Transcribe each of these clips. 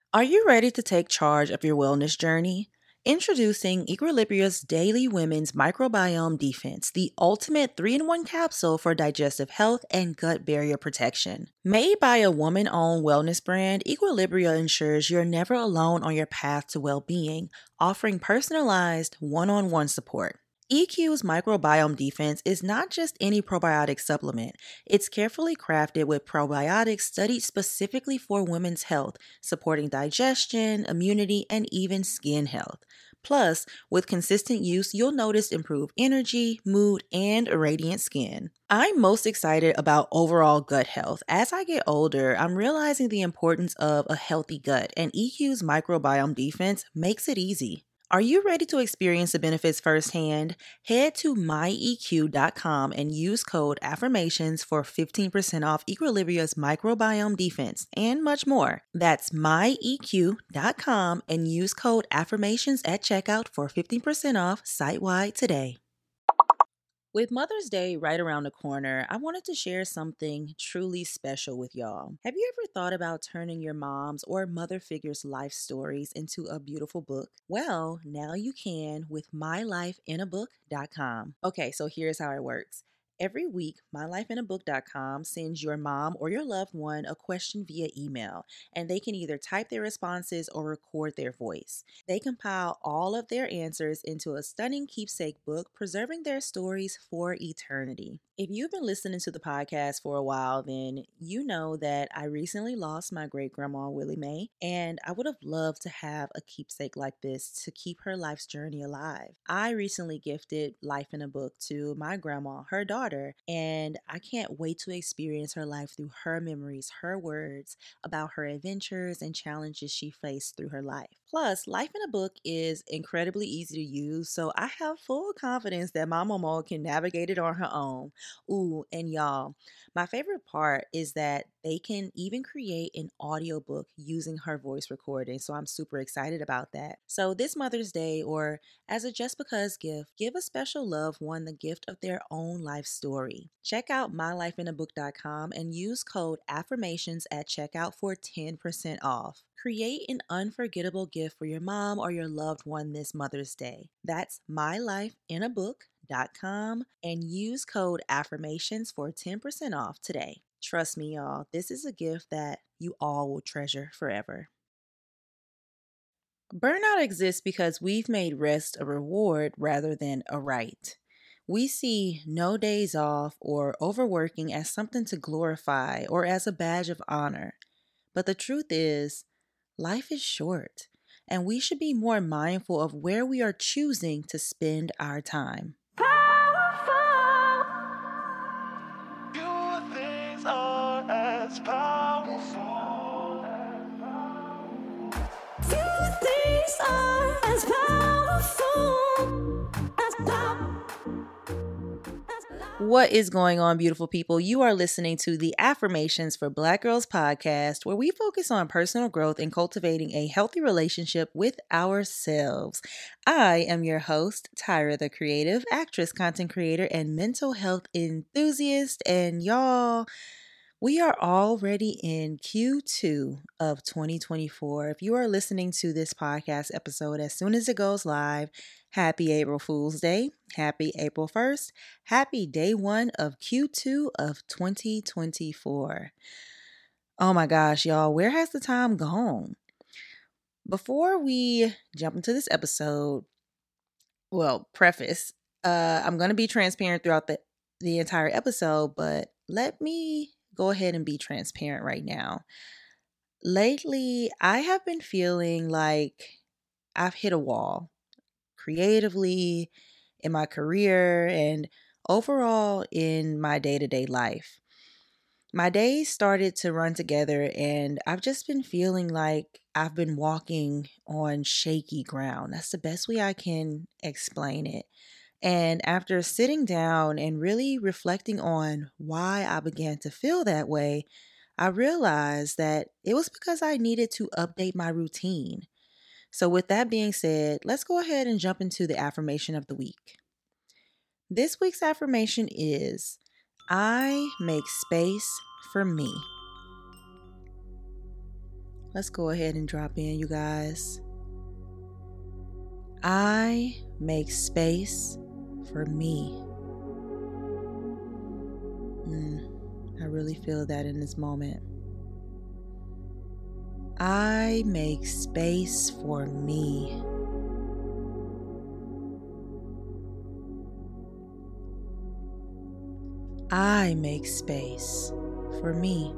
Are you ready to take charge of your wellness journey? Introducing Equilibria's Daily Women's Microbiome Defense, the ultimate 3-in-1 capsule for digestive health and gut barrier protection. Made by a woman owned wellness brand, Equilibria ensures you're never alone on your path to well being, offering personalized one on one support. EQ's microbiome defense is not just any probiotic supplement. It's carefully crafted with probiotics studied specifically for women's health, supporting digestion, immunity, and even skin health. Plus, with consistent use, you'll notice improved energy, mood, and a radiant skin. I'm most excited about overall gut health. As I get older, I'm realizing the importance of a healthy gut, and EQ's microbiome defense makes it easy. Are you ready to experience the benefits firsthand? Head to myeq.com and use code AFFIRMATIONS for 15% off Equilibria's microbiome defense and much more. That's myeq.com and use code AFFIRMATIONS at checkout for 15% off site-wide today. With Mother's Day right around the corner, I wanted to share something truly special with y'all. Have you ever thought about turning your mom's or mother figure's life stories into a beautiful book? Well, now you can with mylifeinabook.com. Okay, so here's how it works. Every week, mylifeinabook.com sends your mom or your loved one a question via email, and they can either type their responses or record their voice. They compile all of their answers into a stunning keepsake book, preserving their stories for eternity. If you've been listening to the podcast for a while, then you know that I recently lost my great grandma, Willie Mae, and I would have loved to have a keepsake like this to keep her life's journey alive. I recently gifted Life in a Book to my grandma, her daughter, and I can't wait to experience her life through her memories, her words about her adventures and challenges she faced through her life. Plus, Life in a Book is incredibly easy to use, so I have full confidence that my mama can navigate it on her own. Ooh, and y'all, my favorite part is that they can even create an audiobook using her voice recording, so I'm super excited about that. So this Mother's Day, or as a just because gift, give a special loved one the gift of their own life story. Check out mylifeinabook.com and use code AFFIRMATIONS at checkout for 10% off. Create an unforgettable gift for your mom or your loved one this Mother's Day. That's mylifeinabook.com and use code AFFIRMATIONS for 10% off today. Trust me, y'all, this is a gift that you all will treasure forever. Burnout exists because we've made rest a reward rather than a right. We see no days off or overworking as something to glorify or as a badge of honor. But the truth is, life is short, and we should be more mindful of where we are choosing to spend our time. Powerful. Few things are as powerful. Few things are as powerful as love. What is going on, beautiful people? You are listening to the Affirmations for Black Girls podcast, where we focus on personal growth and cultivating a healthy relationship with ourselves. I am your host, Tyra the Creative, actress, content creator, and mental health enthusiast. And y'all, we are already in Q2 of 2024. If you are listening to this podcast episode as soon as it goes live, happy April Fool's Day, happy April 1st, happy day one of Q2 of 2024. Oh my gosh, y'all, where has the time gone? Before we jump into this episode, preface, I'm going to be transparent throughout the entire episode, but let me go ahead and be transparent right now. Lately, I have been feeling like I've hit a wall creatively, in my career, and overall in my day-to-day life. My days started to run together, and I've just been feeling like I've been walking on shaky ground. That's the best way I can explain it. And after sitting down and really reflecting on why I began to feel that way, I realized that it was because I needed to update my routine. So, with that being said, let's go ahead and jump into the affirmation of the week. This week's affirmation is I make space for me. Let's go ahead and drop in, you guys. I make space for me. I really feel that in this moment. I make space for me. I make space for me.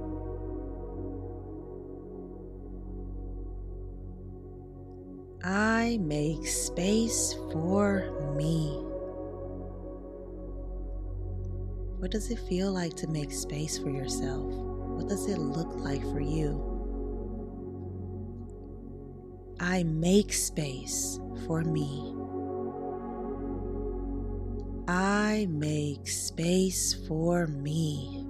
I make space for me. What does it feel like to make space for yourself? What does it look like for you? I make space for me. I make space for me.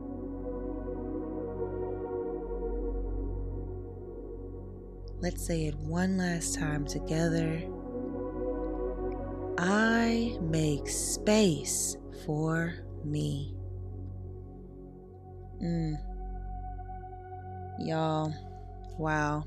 Let's say it one last time together. I make space for me. Y'all, wow.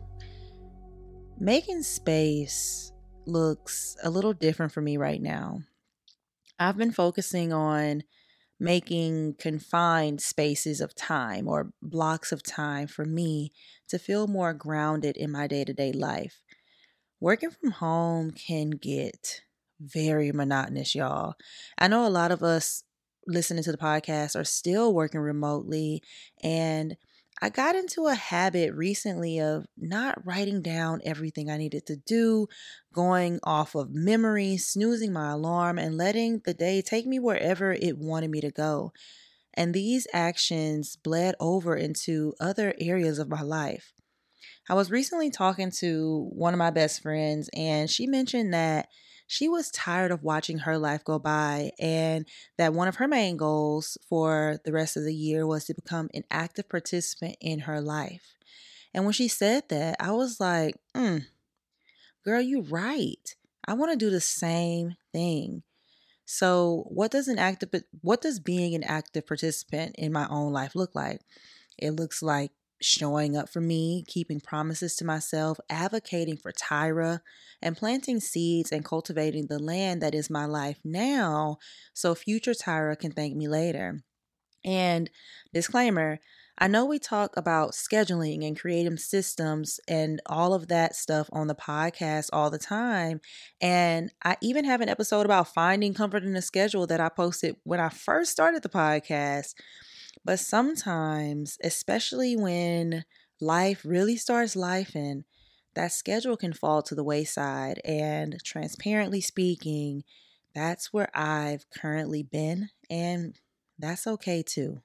Making space looks a little different for me right now. I've been focusing on making confined spaces of time or blocks of time for me to feel more grounded in my day-to-day life. Working from home can get very monotonous, y'all. I know a lot of us listening to the podcast are still working remotely, and I got into a habit recently of not writing down everything I needed to do, going off of memory, snoozing my alarm, and letting the day take me wherever it wanted me to go. And these actions bled over into other areas of my life. I was recently talking to one of my best friends, and she mentioned that she was tired of watching her life go by, and that one of her main goals for the rest of the year was to become an active participant in her life. And when she said that, I was like, girl, you're right. I want to do the same thing. So what does being an active participant in my own life look like? It looks like showing up for me, keeping promises to myself, advocating for Tyra, and planting seeds and cultivating the land that is my life now so future Tyra can thank me later. And disclaimer, I know we talk about scheduling and creative systems and all of that stuff on the podcast all the time. And I even have an episode about finding comfort in a schedule that I posted when I first started the podcast. But sometimes, especially when life really starts lifing, that schedule can fall to the wayside. And transparently speaking, that's where I've currently been, and that's okay too.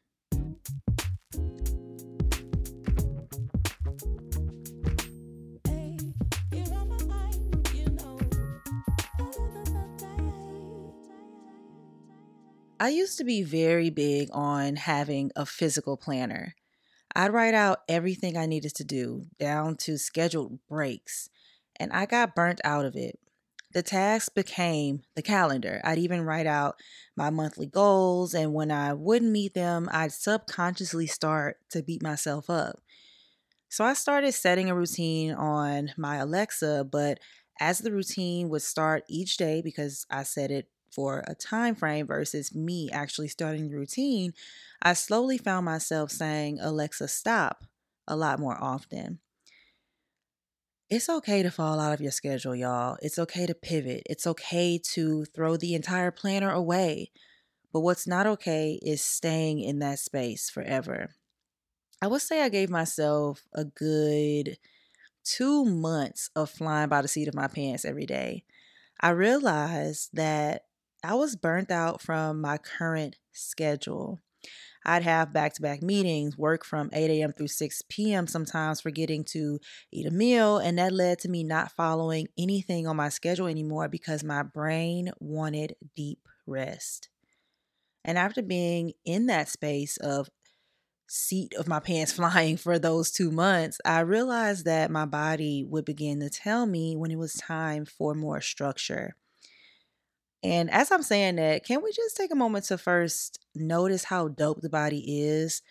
I used to be very big on having a physical planner. I'd write out everything I needed to do, down to scheduled breaks, and I got burnt out of it. The task became the calendar. I'd even write out my monthly goals, and when I wouldn't meet them, I'd subconsciously start to beat myself up. So I started setting a routine on my Alexa, but as the routine would start each day, because I set it for a time frame versus me actually starting the routine, I slowly found myself saying, Alexa, stop, a lot more often. It's okay to fall out of your schedule, y'all. It's okay to pivot. It's okay to throw the entire planner away. But what's not okay is staying in that space forever. I would say I gave myself a good 2 months of flying by the seat of my pants every day. I realized that I was burnt out from my current schedule. I'd have back-to-back meetings, work from 8 a.m. through 6 p.m., sometimes forgetting to eat a meal, and that led to me not following anything on my schedule anymore because my brain wanted deep rest. And after being in that space of seat of my pants flying for those 2 months, I realized that my body would begin to tell me when it was time for more structure. And as I'm saying that, can we just take a moment to first notice how dope the body is?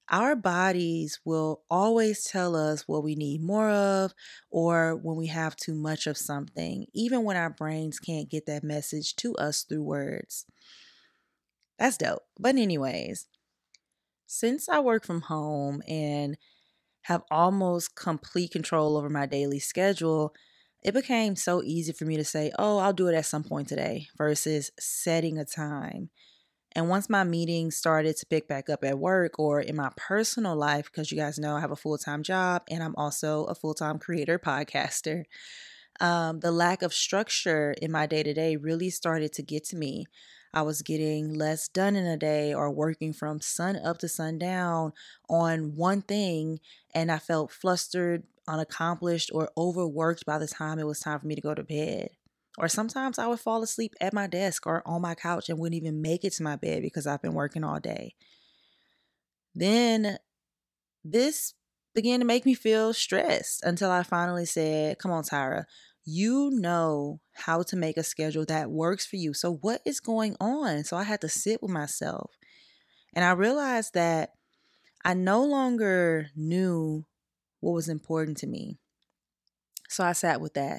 Our bodies will always tell us what we need more of or when we have too much of something, even when our brains can't get that message to us through words. That's dope. But, anyways, since I work from home and have almost complete control over my daily schedule, it became so easy for me to say, oh, I'll do it at some point today versus setting a time. And once my meetings started to pick back up at work or in my personal life, because you guys know I have a full time job and I'm also a full time creator podcaster, the lack of structure in my day to day really started to get to me. I was getting less done in a day or working from sun up to sundown on one thing, and I felt flustered, unaccomplished, or overworked by the time it was time for me to go to bed. Or sometimes I would fall asleep at my desk or on my couch and wouldn't even make it to my bed because I've been working all day. Then this began to make me feel stressed until I finally said, come on, Tyra, you know how to make a schedule that works for you. So what is going on? So I had to sit with myself. And I realized that I no longer knew what was important to me. So I sat with that.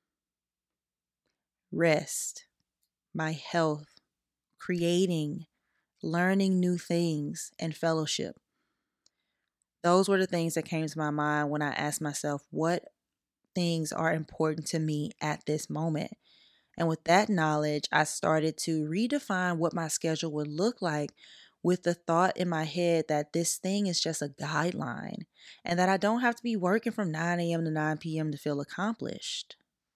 Rest, my health, creating, learning new things, and fellowship. Those were the things that came to my mind when I asked myself, what things are important to me at this moment? And with that knowledge, I started to redefine what my schedule would look like with the thought in my head that this thing is just a guideline and that I don't have to be working from 9 a.m. to 9 p.m. to feel accomplished.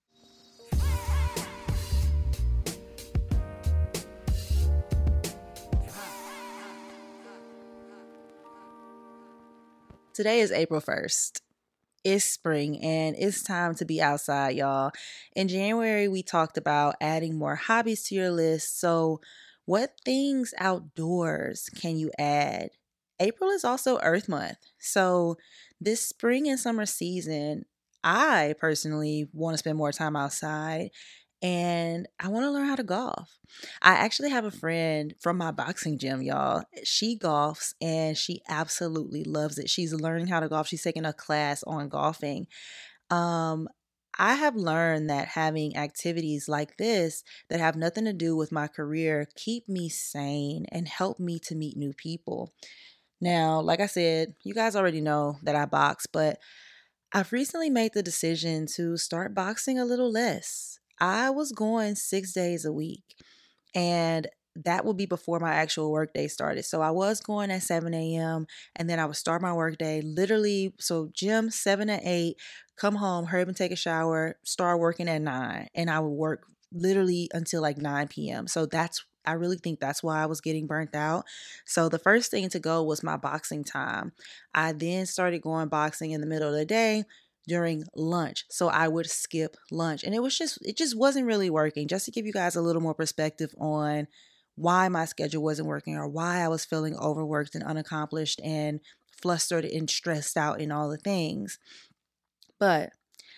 Today is April 1st. It's spring and it's time to be outside, y'all. In January, we talked about adding more hobbies to your list. So, what things outdoors can you add? April is also Earth Month. So, this spring and summer season, I personally want to spend more time outside and I want to learn how to golf. I actually have a friend from my boxing gym, y'all. She golfs and she absolutely loves it. She's learning how to golf. She's taking a class on golfing. Um, I have learned that having activities like this that have nothing to do with my career keep me sane and help me to meet new people. Now, like I said, you guys already know that I box, but I've recently made the decision to start boxing a little less. I was going 6 days a week, and that would be before my actual workday started. So I was going at 7 a.m. and then I would start my workday literally. So gym 7 to 8, come home, hurry up and take a shower, start working at 9. And I would work literally until like 9 p.m. So I really think that's why I was getting burnt out. So the first thing to go was my boxing time. I then started going boxing in the middle of the day during lunch. So I would skip lunch. And it just wasn't really working. Just to give you guys a little more perspective on why my schedule wasn't working or why I was feeling overworked and unaccomplished and flustered and stressed out and all the things. But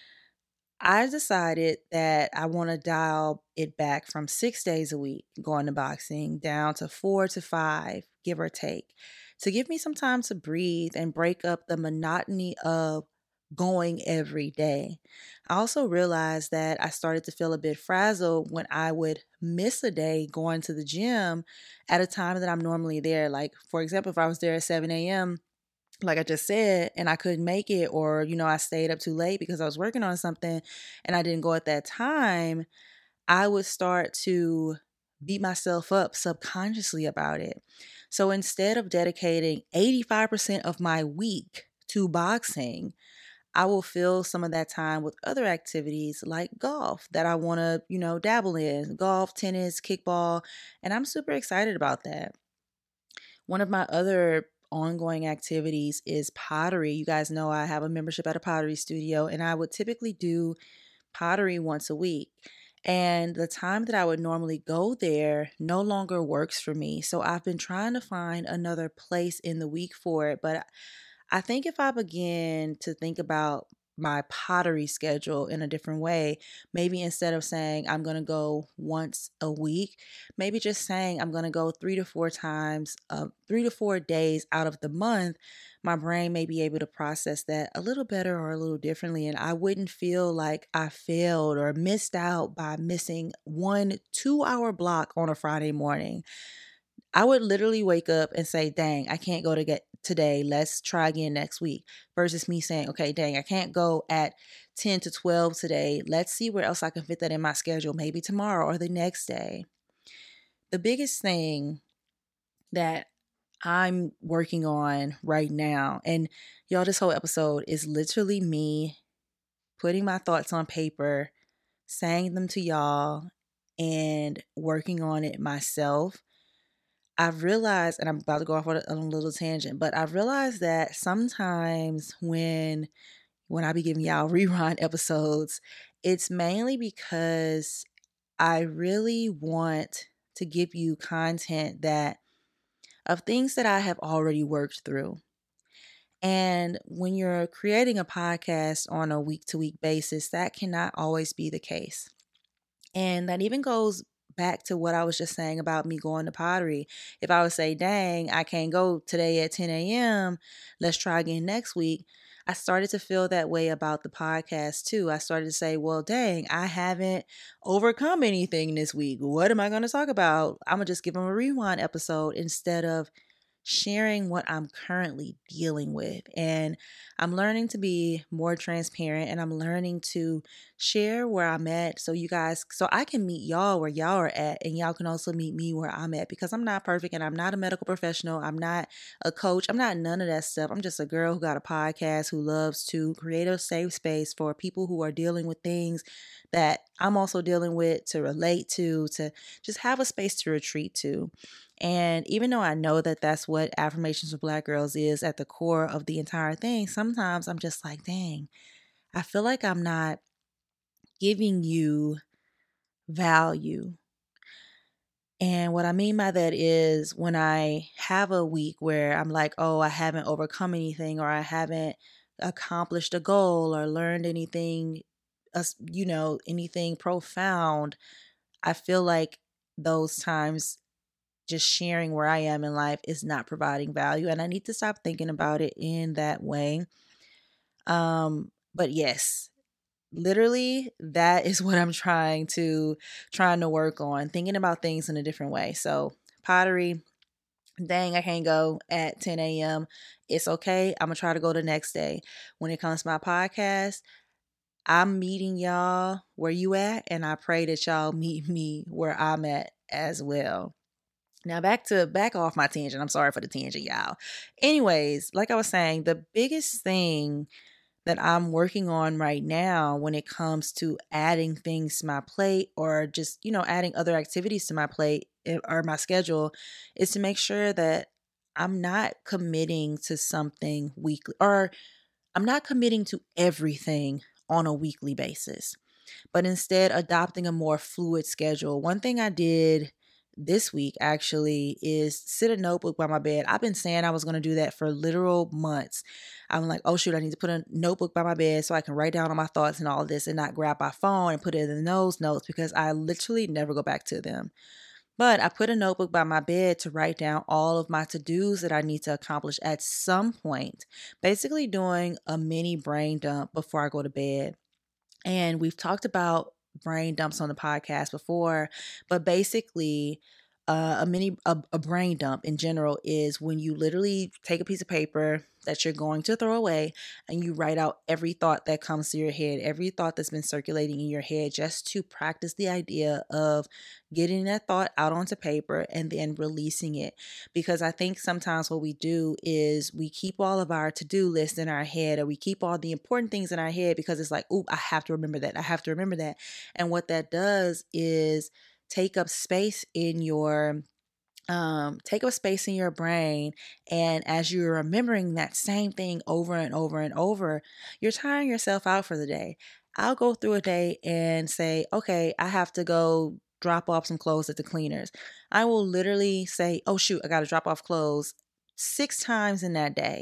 I decided that I want to dial it back from 6 days a week going to boxing down to 4 to 5, give or take, to give me some time to breathe and break up the monotony of going every day. I also realized that I started to feel a bit frazzled when I would miss a day going to the gym at a time that I'm normally there. Like, for example, if I was there at 7 a.m., like I just said, and I couldn't make it, or, I stayed up too late because I was working on something and I didn't go at that time, I would start to beat myself up subconsciously about it. So instead of dedicating 85% of my week to boxing, I will fill some of that time with other activities like golf that I want to, dabble in golf, tennis, kickball. And I'm super excited about that. One of my other ongoing activities is pottery. You guys know I have a membership at a pottery studio, and I would typically do pottery once a week. And the time that I would normally go there no longer works for me. So I've been trying to find another place in the week for it. But I think if I begin to think about my pottery schedule in a different way. Maybe instead of saying I'm going to go once a week, maybe just saying I'm going to go 3 to 4 times, 3 to 4 days out of the month. My brain may be able to process that a little better or a little differently. And I wouldn't feel like I failed or missed out by missing 1 2 hour block on a Friday morning. I would literally wake up and say, dang, I can't go to get today. Let's try again next week. Versus me saying, okay, dang, I can't go at 10 to 12 today. Let's see where else I can fit that in my schedule, maybe tomorrow or the next day. The biggest thing that I'm working on right now, and y'all, this whole episode is literally me putting my thoughts on paper, saying them to y'all, and working on it myself. I've realized, and I'm about to go off on a little tangent, but I've realized that sometimes when I be giving y'all rewind episodes, it's mainly because I really want to give you content that of things that I have already worked through. And when you're creating a podcast on a week to week basis, that cannot always be the case. And that even goes back to what I was just saying about me going to pottery. If I would say, dang, I can't go today at 10 a.m., let's try again next week. I started to feel that way about the podcast too. I started to say, well, dang, I haven't overcome anything this week. What am I going to talk about? I'm going to just give them a rewind episode instead of sharing what I'm currently dealing with. And I'm learning to be more transparent, and I'm learning to share where I'm at so I can meet y'all where y'all are at, and y'all can also meet me where I'm at, because I'm not perfect and I'm not a medical professional. I'm not a coach. I'm not none of that stuff. I'm just a girl who got a podcast who loves to create a safe space for people who are dealing with things that I'm also dealing with, to relate to just have a space to retreat to. And even though I know that that's what Affirmations for Black Girls is at the core of the entire thing, sometimes I'm just like, dang, I feel like I'm not giving you value. And what I mean by that is when I have a week where I'm like, oh, I haven't overcome anything, or I haven't accomplished a goal or learned anything, anything profound, I feel like those times just sharing where I am in life is not providing value. And I need to stop thinking about it in that way. But yes, literally that is what I'm trying to work on, thinking about things in a different way. So pottery, dang, I can't go at 10 a.m. It's okay. I'm gonna try to go the next day. When it comes to my podcast, I'm meeting y'all where you at, and I pray that y'all meet me where I'm at as well. Now back off my tangent. I'm sorry for the tangent, y'all. Anyways, like I was saying, the biggest thing that I'm working on right now when it comes to adding things to my plate, or just, adding other activities to my plate or my schedule, is to make sure that I'm not committing to something weekly, or I'm not committing to everything on a weekly basis, but instead adopting a more fluid schedule. One thing I did this week actually is sit a notebook by my bed. I've been saying I was going to do that for literal months. I'm like, oh shoot, I need to put a notebook by my bed so I can write down all my thoughts and all of this, and not grab my phone and put it in those notes, because I literally never go back to them. But I put a notebook by my bed to write down all of my to-dos that I need to accomplish at some point, basically doing a mini brain dump before I go to bed. And we've talked about brain dumps on the podcast before, but basically, a brain dump in general is when you literally take a piece of paper that you're going to throw away, and you write out every thought that comes to your head, every thought that's been circulating in your head, just to practice the idea of getting that thought out onto paper and then releasing it. Because I think sometimes what we do is we keep all of our to-do lists in our head, or we keep all the important things in our head, because it's like, oh, I have to remember that. I have to remember that. And what that does is take up space in your brain. And as you're remembering that same thing over and over and over, you're tiring yourself out for the day. I'll go through a day and say, okay, I have to go drop off some clothes at the cleaners. I will literally say, oh shoot, I got to drop off clothes 6 times in that day.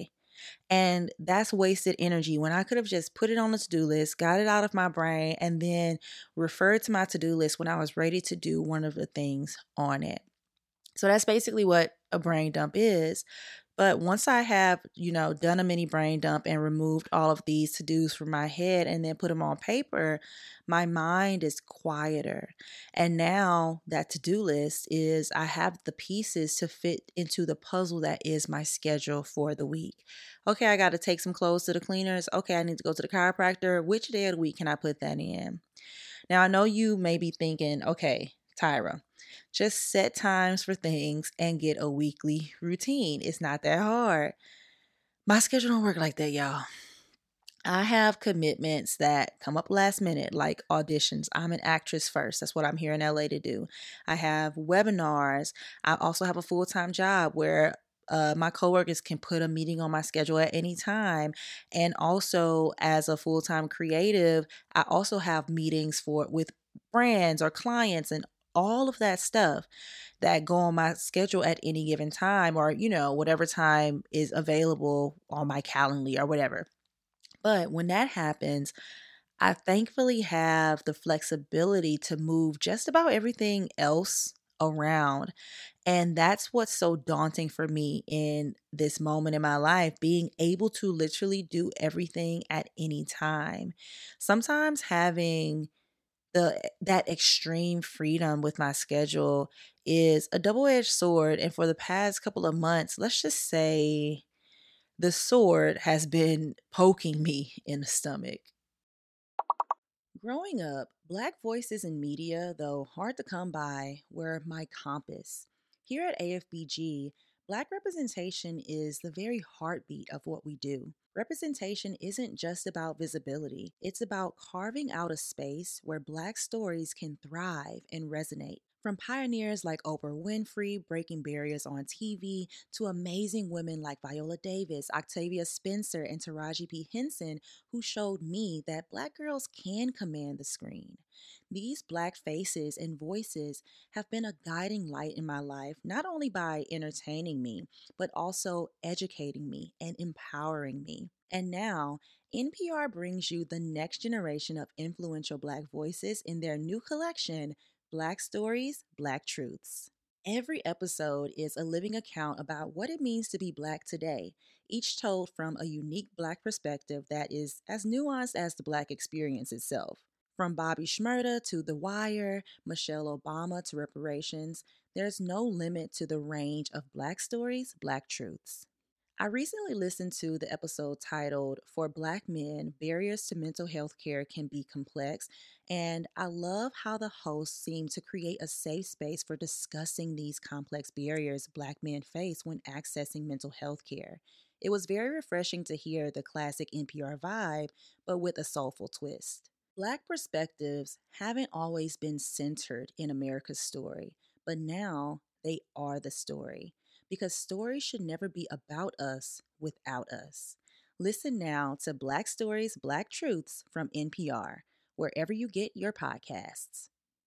And that's wasted energy when I could have just put it on the to-do list, got it out of my brain, and then referred to my to-do list when I was ready to do one of the things on it. So that's basically what a brain dump is. But once I have, done a mini brain dump and removed all of these to-dos from my head and then put them on paper, my mind is quieter. And now that to-do list is I have the pieces to fit into the puzzle that is my schedule for the week. Okay, I got to take some clothes to the cleaners. Okay, I need to go to the chiropractor. Which day of the week can I put that in? Now, I know you may be thinking, okay, Tyra, just set times for things and get a weekly routine. It's not that hard. My schedule don't work like that, y'all. I have commitments that come up last minute, like auditions. I'm an actress first. That's what I'm here in LA to do. I have webinars. I also have a full-time job where my coworkers can put a meeting on my schedule at any time. And also, as a full-time creative, I also have meetings with brands or clients and all of that stuff that go on my schedule at any given time, or whatever time is available on my calendar or whatever. But when that happens, I thankfully have the flexibility to move just about everything else around. And that's what's so daunting for me in this moment in my life, being able to literally do everything at any time. Sometimes having that extreme freedom with my schedule is a double-edged sword, and for the past couple of months, let's just say the sword has been poking me in the stomach. Growing up, Black voices in media, though hard to come by, were my compass. Here at AFBG, Black representation is the very heartbeat of what we do. Representation isn't just about visibility, it's about carving out a space where Black stories can thrive and resonate. From pioneers like Oprah Winfrey breaking barriers on TV to amazing women like Viola Davis, Octavia Spencer, and Taraji P. Henson, who showed me that Black girls can command the screen. These Black faces and voices have been a guiding light in my life, not only by entertaining me, but also educating me and empowering me. And now, NPR brings you the next generation of influential Black voices in their new collection, Black Stories, Black Truths. Every episode is a living account about what it means to be Black today, each told from a unique Black perspective that is as nuanced as the Black experience itself. From Bobby Shmurda to The Wire, Michelle Obama to reparations, there's no limit to the range of Black stories, Black truths. I recently listened to the episode titled For Black Men, Barriers to Mental Health Care Can Be Complex, and I love how the host seemed to create a safe space for discussing these complex barriers Black men face when accessing mental health care. It was very refreshing to hear the classic NPR vibe, but with a soulful twist. Black perspectives haven't always been centered in America's story, but now they are the story because stories should never be about us without us. Listen now to Black Stories, Black Truths from NPR, wherever you get your podcasts.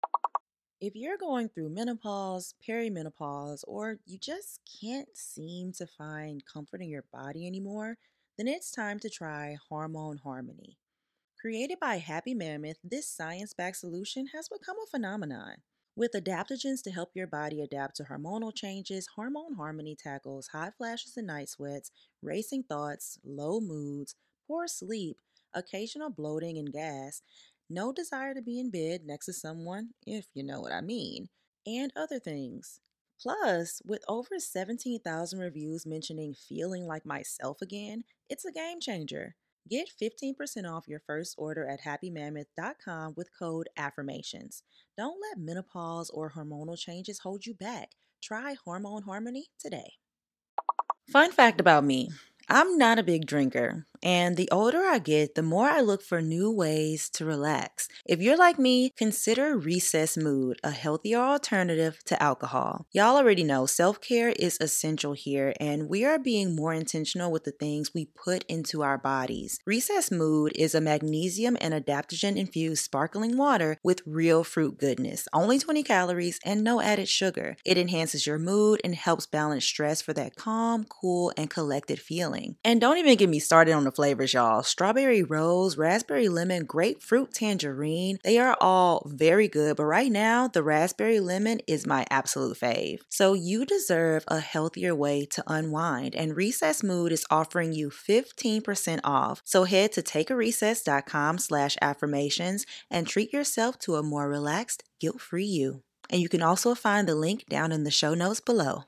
If you're going through menopause, perimenopause, or you just can't seem to find comfort in your body anymore, then it's time to try Hormone Harmony. Created by Happy Mammoth, this science backed solution has become a phenomenon. With adaptogens to help your body adapt to hormonal changes, Hormone Harmony tackles hot flashes and night sweats, racing thoughts, low moods, poor sleep, occasional bloating and gas, no desire to be in bed next to someone, if you know what I mean, and other things. Plus, with over 17,000 reviews mentioning feeling like myself again, it's a game changer. Get 15% off your first order at happymammoth.com with code AFFIRMATIONS. Don't let menopause or hormonal changes hold you back. Try Hormone Harmony today. Fun fact about me, I'm not a big drinker. And the older I get, the more I look for new ways to relax. If you're like me, consider Recess Mood, a healthier alternative to alcohol. Y'all already know self-care is essential here, and we are being more intentional with the things we put into our bodies. Recess Mood is a magnesium and adaptogen-infused sparkling water with real fruit goodness, only 20 calories and no added sugar. It enhances your mood and helps balance stress for that calm, cool, and collected feeling. And don't even get me started on the flavors, y'all. Strawberry rose, raspberry lemon, grapefruit tangerine. They are all very good, but right now, the raspberry lemon is my absolute fave. So you deserve a healthier way to unwind, and Recess Mood is offering you 15% off. So head to takearecess.com/affirmations and treat yourself to a more relaxed, guilt-free you. And you can also find the link down in the show notes below.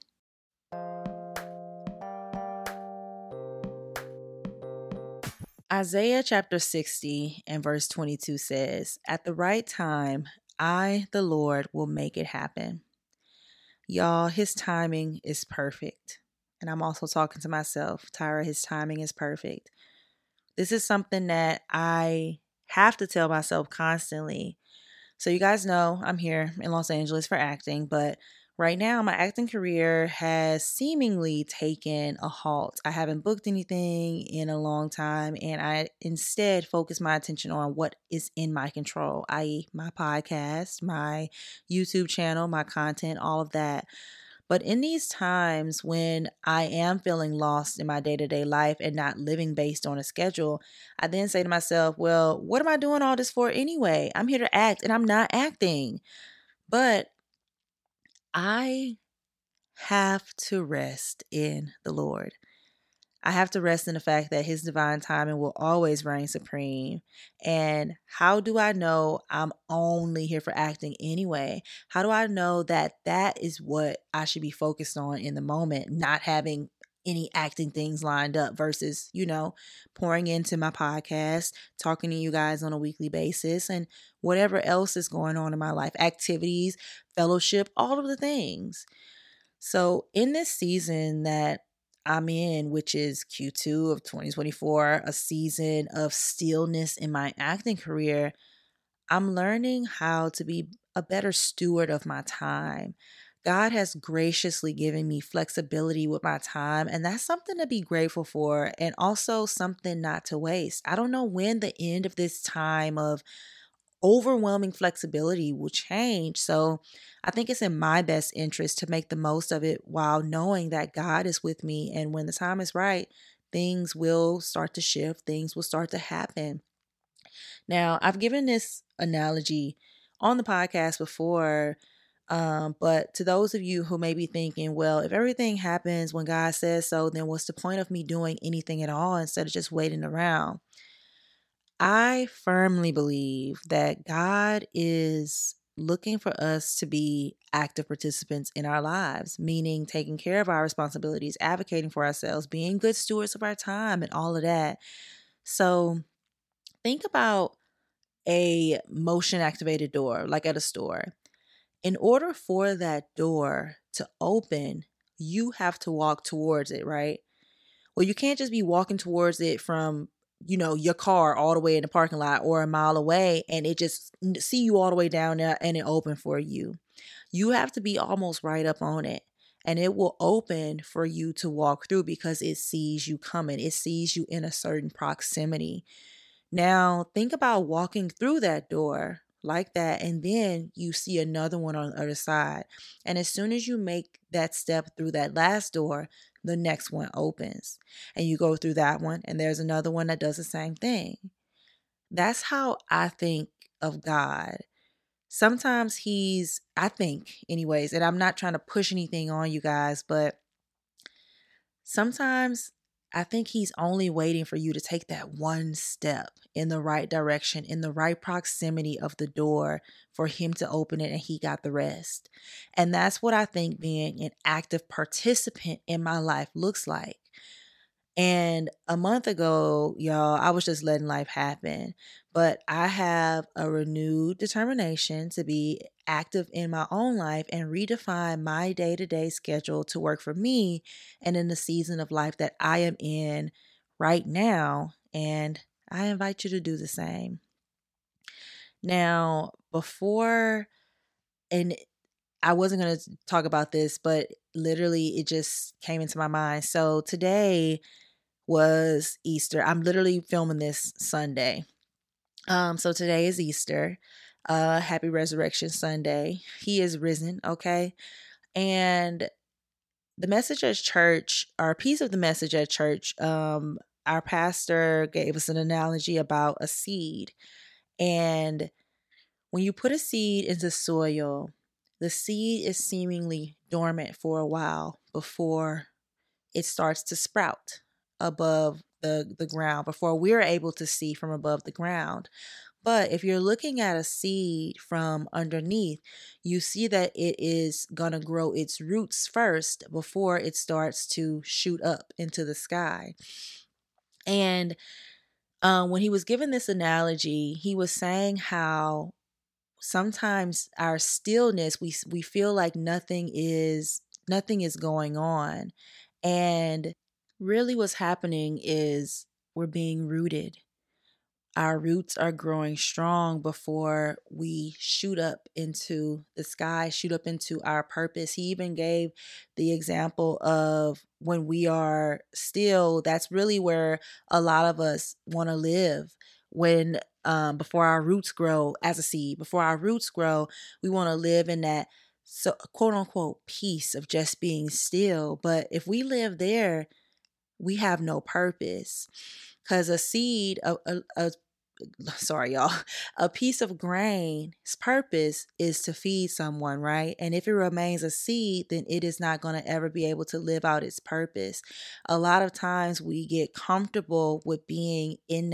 Isaiah chapter 60 and verse 22 says, "At the right time, I, the Lord, will make it happen." Y'all, his timing is perfect. And I'm also talking to myself. Tyra, his timing is perfect. This is something that I have to tell myself constantly. So you guys know I'm here in Los Angeles for acting, but right now my acting career has seemingly taken a halt. I haven't booked anything in a long time, and I instead focus my attention on what is in my control, i.e. my podcast, my YouTube channel, my content, all of that. But in these times when I am feeling lost in my day-to-day life and not living based on a schedule, I then say to myself, well, what am I doing all this for anyway? I'm here to act and I'm not acting. But I have to rest in the Lord. I have to rest in the fact that his divine timing will always reign supreme. And how do I know I'm only here for acting anyway? How do I know that that is what I should be focused on in the moment, not having any acting things lined up versus, pouring into my podcast, talking to you guys on a weekly basis, and whatever else is going on in my life, activities, fellowship, all of the things. So in this season that I'm in, which is Q2 of 2024, a season of stillness in my acting career, I'm learning how to be a better steward of my time. God has graciously given me flexibility with my time, and that's something to be grateful for and also something not to waste. I don't know when the end of this time of overwhelming flexibility will change. So I think it's in my best interest to make the most of it while knowing that God is with me. And when the time is right, things will start to shift, things will start to happen. Now, I've given this analogy on the podcast before, but to those of you who may be thinking, well, if everything happens when God says so, then what's the point of me doing anything at all instead of just waiting around? I firmly believe that God is looking for us to be active participants in our lives, meaning taking care of our responsibilities, advocating for ourselves, being good stewards of our time, and all of that. So think about a motion activated door, like at a store. In order for that door to open, you have to walk towards it, right? Well, you can't just be walking towards it from your car all the way in the parking lot or a mile away and it just see you all the way down there and it open for you. You have to be almost right up on it and it will open for you to walk through because it sees you coming. It sees you in a certain proximity. Now, think about walking through that door like that, and then you see another one on the other side. And as soon as you make that step through that last door, the next one opens. And you go through that one, and there's another one that does the same thing. That's how I think of God. Sometimes I think anyways, and I'm not trying to push anything on you guys, but sometimes I think he's only waiting for you to take that one step in the right direction, in the right proximity of the door for him to open it, and he got the rest. And that's what I think being an active participant in my life looks like. And a month ago, y'all, I was just letting life happen. But I have a renewed determination to be active in my own life and redefine my day-to-day schedule to work for me and in the season of life that I am in right now and I invite you to do the same. Now, and I wasn't going to talk about this, but literally it just came into my mind. So today was Easter. I'm literally filming this Sunday. So today is Easter. Happy Resurrection Sunday. He is risen, okay? And the message at church, or a piece of the message at church, our pastor gave us an analogy about a seed. And when you put a seed into soil, the seed is seemingly dormant for a while before it starts to sprout above the ground, before we're able to see from above the ground. But if you're looking at a seed from underneath, you see that it is going to grow its roots first before it starts to shoot up into the sky. And when he was given this analogy, he was saying how sometimes our stillness, we feel like nothing is going on. And really what's happening is we're being rooted. Our roots are growing strong before we shoot up into the sky, shoot up into our purpose. He even gave the example of when we are still, that's really where a lot of us want to live. When before our roots grow as a seed, before our roots grow, we want to live in that, so quote unquote, peace of just being still. But if we live there, we have no purpose. Because a seed, sorry, y'all, a piece of grain's purpose is to feed someone, right? And if it remains a seed, then it is not going to ever be able to live out its purpose. A lot of times we get comfortable with being in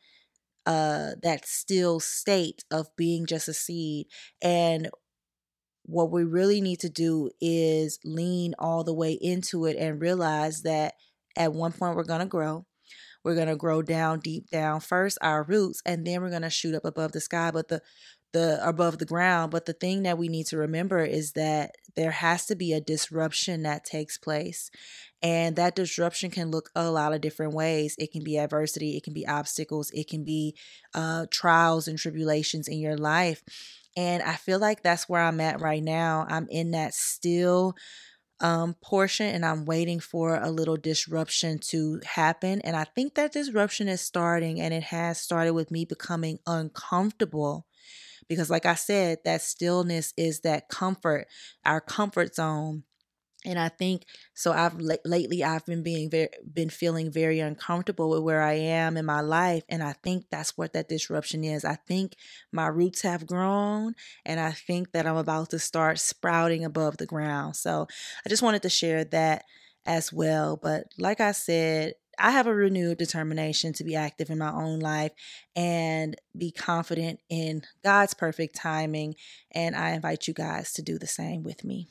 that still state of being just a seed. And what we really need to do is lean all the way into it and realize that at one point we're going to grow. We're going to grow down, deep down, first our roots, and then we're going to shoot up above the sky, but the above the ground. But the thing that we need to remember is that there has to be a disruption that takes place. And that disruption can look a lot of different ways. It can be adversity, it can be obstacles, it can be trials and tribulations in your life. And I feel like that's where I'm at right now. I'm in that still portion, and I'm waiting for a little disruption to happen. And I think that disruption is starting, and it has started with me becoming uncomfortable. Because like I said, that stillness is that comfort, our comfort zone. And I think so. Lately I've been feeling very uncomfortable with where I am in my life, and I think that's what that disruption is. I think my roots have grown, and I think that I'm about to start sprouting above the ground. So I just wanted to share that as well. But like I said, I have a renewed determination to be active in my own life and be confident in God's perfect timing. And I invite you guys to do the same with me.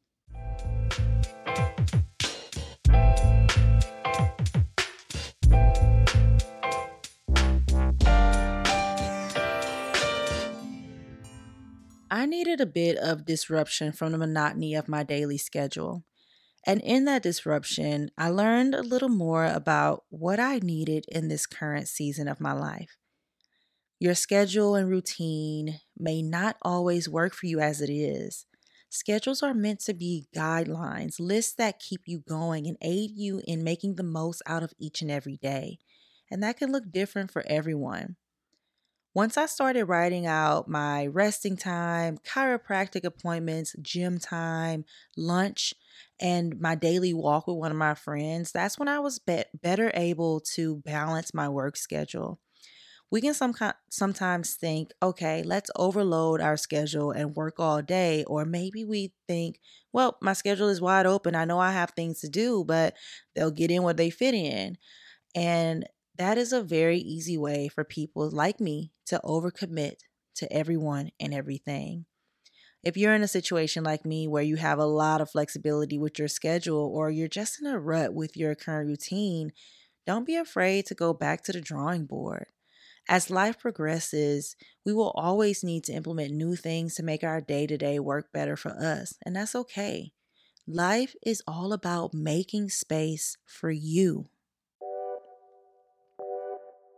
I needed a bit of disruption from the monotony of my daily schedule. And in that disruption, I learned a little more about what I needed in this current season of my life. Your schedule and routine may not always work for you as it is. Schedules are meant to be guidelines, lists that keep you going and aid you in making the most out of each and every day. And that can look different for everyone. Once I started writing out my resting time, chiropractic appointments, gym time, lunch, and my daily walk with one of my friends, that's when I was better able to balance my work schedule. We can sometimes think, okay, let's overload our schedule and work all day. Or maybe we think, well, my schedule is wide open. I know I have things to do, but they'll get in what they fit in. And that is a very easy way for people like me to overcommit to everyone and everything. If you're in a situation like me where you have a lot of flexibility with your schedule, or you're just in a rut with your current routine, don't be afraid to go back to the drawing board. As life progresses, we will always need to implement new things to make our day-to-day work better for us, and that's okay. Life is all about making space for you.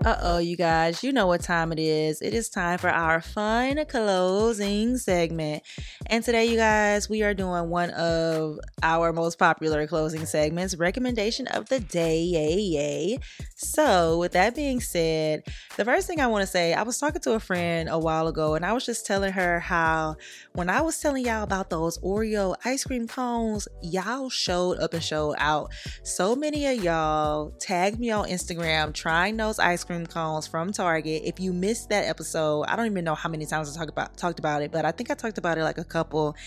Uh-oh, you guys, you know what time it is. It is time for our fun closing segment. And today, you guys, we are doing one of our most popular closing segments, recommendation of the day. Yay, yay. So, with that being said, the first thing I want to say, I was talking to a friend a while ago, and I was just telling her how when I was telling y'all about those Oreo ice cream cones, y'all showed up and showed out. So many of y'all tagged me on Instagram trying those ice cream cones from Target. If you missed that episode, I don't even know how many times I talked about it, but I think I talked about it like a couple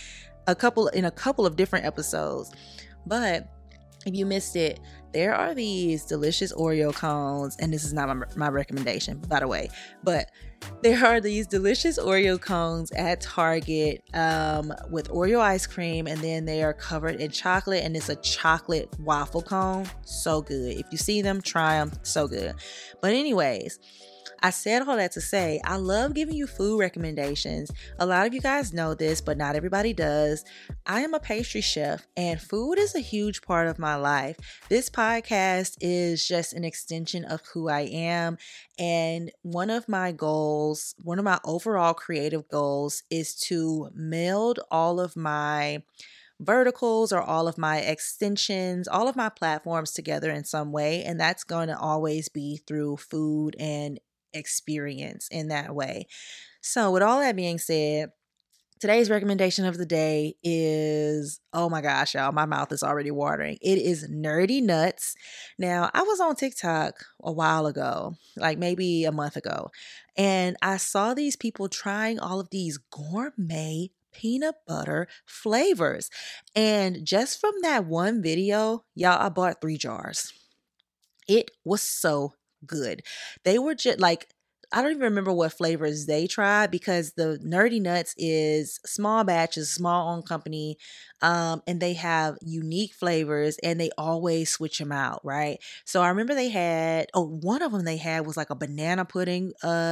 of different episodes. But if you missed it, there are these delicious Oreo cones, and this is not my recommendation, by the way, but there are these delicious Oreo cones at Target with Oreo ice cream, and then they are covered in chocolate, and it's a chocolate waffle cone. So good. If you see them, try them. So good. But anyways, I said all that to say, I love giving you food recommendations. A lot of you guys know this, but not everybody does. I am a pastry chef, and food is a huge part of my life. This podcast is just an extension of who I am. And one of my overall creative goals is to meld all of my verticals or all of my extensions, all of my platforms together in some way. And that's going to always be through food and experience in that way. So with all that being said, today's recommendation of the day is, oh my gosh, y'all, my mouth is already watering. It is Nerdy Nuts. Now, I was on TikTok a while ago, like maybe a month ago, and I saw these people trying all of these gourmet peanut butter flavors. And just from that one video, y'all, I bought 3 jars. It was so good. They were just like, I don't even remember what flavors they tried because the Nerdy Nuts is small batches, small owned company, and they have unique flavors and they always switch them out, right? So I remember they had, one of them they had was like a banana pudding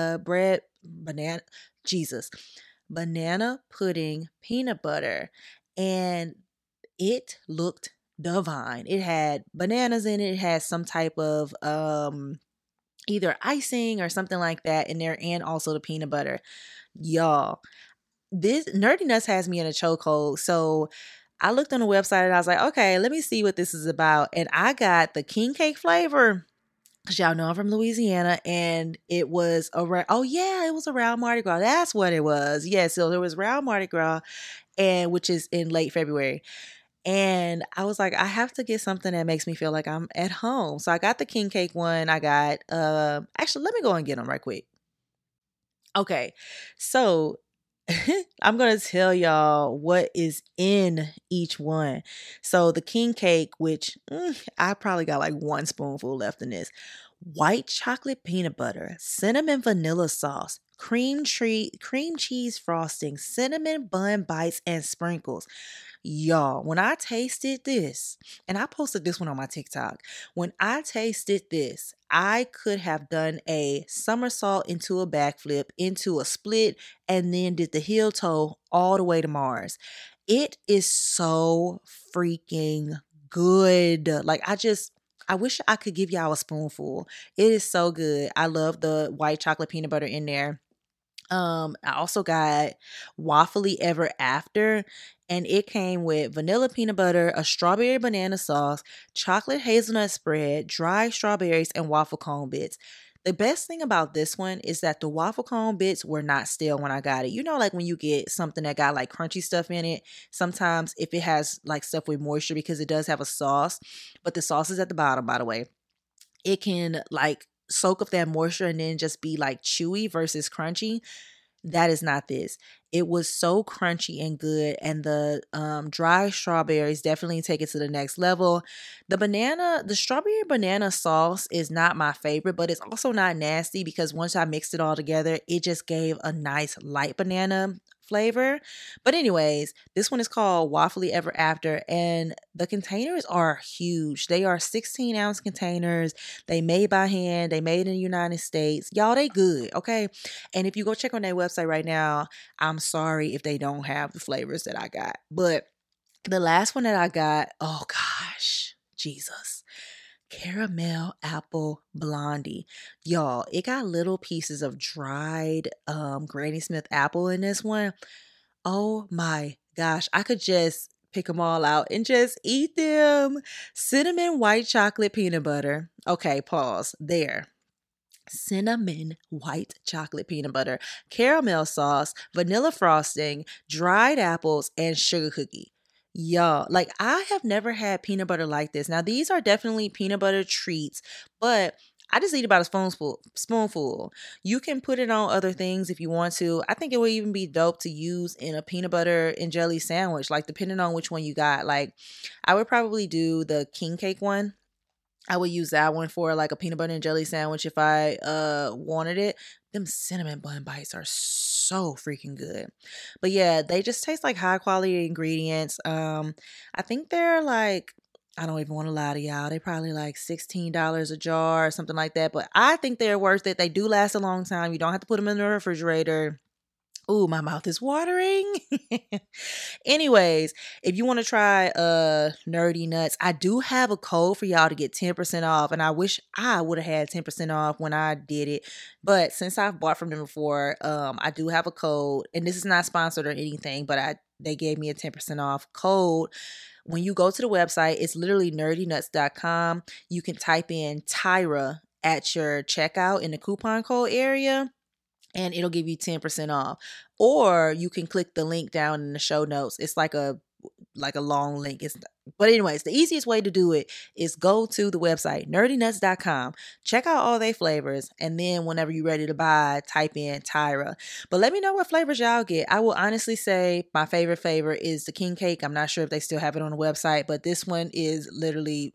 banana pudding peanut butter, and it looked divine. It had bananas in it. It had some type of either icing or something like that in there, and also the peanut butter. Y'all, this Nerdy Nuts has me in a chokehold. So I looked on the website and I was like, okay, let me see what this is about. And I got the king cake flavor, because y'all know I'm from Louisiana, and it was around, it was around Mardi Gras. That's what it was. Yeah, so there was around Mardi Gras, and which is in late February. And I was like, I have to get something that makes me feel like I'm at home. So I got the king cake one. I got, actually, let me go and get them right quick. Okay. So I'm going to tell y'all what is in each one. So the king cake, which I probably got like 1 spoonful left in this. White chocolate peanut butter, cinnamon vanilla sauce, cream cheese frosting, cinnamon bun bites, and sprinkles. Y'all, when I tasted this, and I posted this one on my TikTok, when I tasted this, I could have done a somersault into a backflip, into a split, and then did the heel toe all the way to Mars. It is so freaking good. Like, I wish I could give y'all a spoonful. It is so good. I love the white chocolate peanut butter in there. I also got Waffly Ever After, and it came with vanilla peanut butter, a strawberry banana sauce, chocolate hazelnut spread, dried strawberries, and waffle cone bits. The best thing about this one is that the waffle cone bits were not stale when I got it. You know, like when you get something that got like crunchy stuff in it, sometimes if it has like stuff with moisture, because it does have a sauce, but the sauce is at the bottom, by the way, it can like soak up that moisture and then just be like chewy versus crunchy. That is not this. It was so crunchy and good, and the dry strawberries definitely take it to the next level. The strawberry banana sauce is not my favorite, but it's also not nasty because once I mixed it all together, it just gave a nice light banana flavor. But anyways, this one is called Waffly Ever After, and the containers are huge. They are 16-ounce containers. They made by hand. They made in the United States. Y'all, they good, okay? And if you go check on their website right now, I'm sorry if they don't have the flavors that I got. But the last one that I got, oh gosh, Jesus. caramel apple blondie. Y'all, it got little pieces of dried Granny Smith apple in this one. Oh my gosh, I could just pick them all out and just eat them. Cinnamon white chocolate peanut butter. Okay, pause there. Cinnamon white chocolate peanut butter, caramel sauce, vanilla frosting, dried apples, and sugar cookie. Y'all, like I have never had peanut butter like this. Now, these are definitely peanut butter treats, but I just eat about a spoonful. You can put it on other things if you want to. I think it would even be dope to use in a peanut butter and jelly sandwich, like depending on which one you got. Like I would probably do the king cake one. I would use that one for like a peanut butter and jelly sandwich if I wanted it. Them cinnamon bun bites are so freaking good. But yeah, they just taste like high quality ingredients. I think they're like, I don't even want to lie to y'all, they probably like $16 a jar or something like that. But I think they're worth it. They do last a long time. You don't have to put them in the refrigerator. Ooh, my mouth is watering. Anyways, if you want to try Nerdy Nuts, I do have a code for y'all to get 10% off. And I wish I would have had 10% off when I did it. But since I've bought from them before, I do have a code. And this is not sponsored or anything, but they gave me a 10% off code. When you go to the website, it's literally nerdynuts.com. You can type in Tyra at your checkout in the coupon code area, and it'll give you 10% off. Or you can click the link down in the show notes. It's like a long link. But anyways, the easiest way to do it is go to the website, nerdynuts.com. Check out all their flavors. And then whenever you're ready to buy, type in Tyra. But let me know what flavors y'all get. I will honestly say my favorite flavor is the king cake. I'm not sure if they still have it on the website, but this one is literally...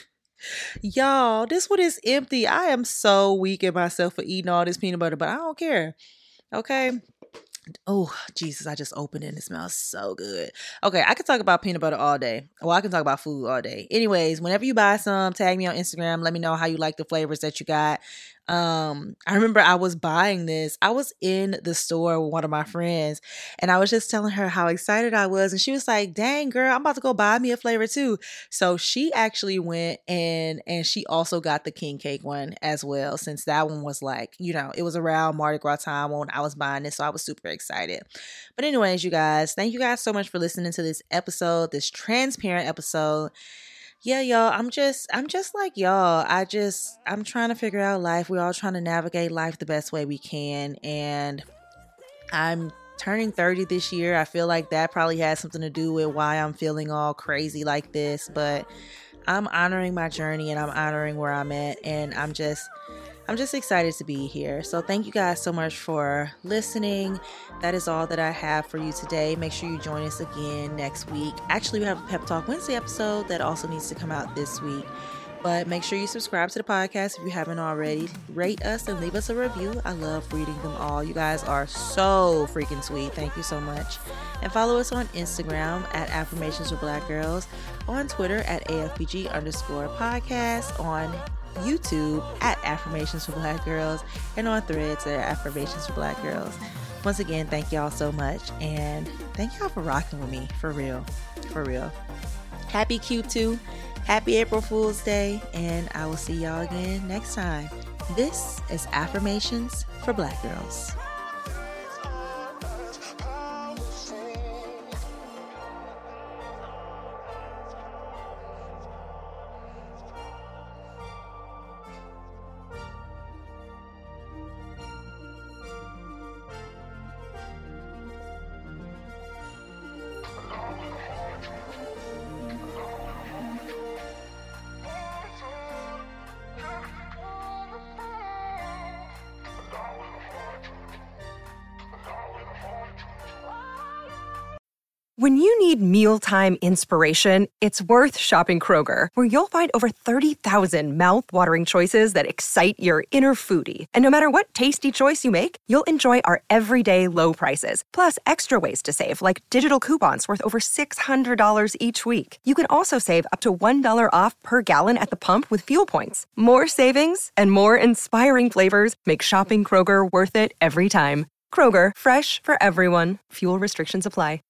Y'all, this one is empty. I am so weak at myself for eating all this peanut butter, but I don't care. Okay. Oh, Jesus, I just opened it and it smells so good. Okay, I could talk about peanut butter all day. Well, I can talk about food all day. Anyways, whenever you buy some, tag me on Instagram. Let me know how you like the flavors that you got. I remember I was buying this. I was in the store with one of my friends and I was just telling her how excited I was. And she was like, dang, girl, I'm about to go buy me a flavor too. So she actually went and she also got the king cake one as well, since that one was like, it was around Mardi Gras time when I was buying it. So I was super excited. But anyways, you guys, thank you guys so much for listening to this episode, this transparent episode. Yeah, y'all, I'm just like y'all. I'm trying to figure out life. We're all trying to navigate life the best way we can. And I'm turning 30 this year. I feel like that probably has something to do with why I'm feeling all crazy like this. But I'm honoring my journey and I'm honoring where I'm at. And I'm just excited to be here. So thank you guys so much for listening. That is all that I have for you today. Make sure you join us again next week. Actually, we have a Pep Talk Wednesday episode that also needs to come out this week. But make sure you subscribe to the podcast if you haven't already. Rate us and leave us a review. I love reading them all. You guys are so freaking sweet. Thank you so much. And follow us on Instagram at Affirmations with Black Girls, on Twitter at AFBG_podcast, on YouTube at Affirmations for Black Girls, and on Threads at Affirmations for Black Girls. Once again, thank y'all so much, and thank y'all for rocking with me, for real. Happy Q2, happy April Fool's Day, and I will see y'all again next time. This is Affirmations for Black Girls. When you need mealtime inspiration, it's worth shopping Kroger, where you'll find over 30,000 mouth-watering choices that excite your inner foodie. And no matter what tasty choice you make, you'll enjoy our everyday low prices, plus extra ways to save, like digital coupons worth over $600 each week. You can also save up to $1 off per gallon at the pump with fuel points. More savings and more inspiring flavors make shopping Kroger worth it every time. Kroger, fresh for everyone. Fuel restrictions apply.